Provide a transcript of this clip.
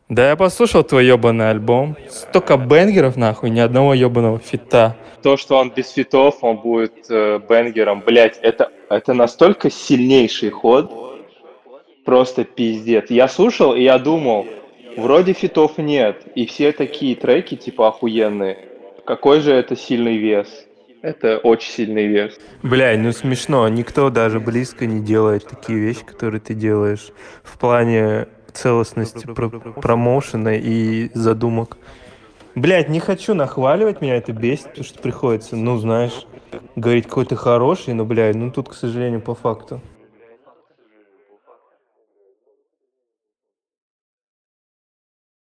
Да я послушал твой ебаный альбом. Столько бенгеров, нахуй, ни одного ебаного фита. То, что он без фитов, он будет бенгером, блять, это настолько сильнейший ход, просто пиздец. Я слушал, и я думал, вроде фитов нет, и все такие треки, типа, охуенные. Какой же это сильный вес? Это очень сильный вес. Бля, ну смешно, никто даже близко не делает такие вещи, которые ты делаешь в плане целостности промоушена и задумок. Блять, не хочу нахваливать, меня это бесит, потому что приходится, ну, знаешь, говорить какой-то хороший, но, блядь, ну тут, к сожалению, по факту.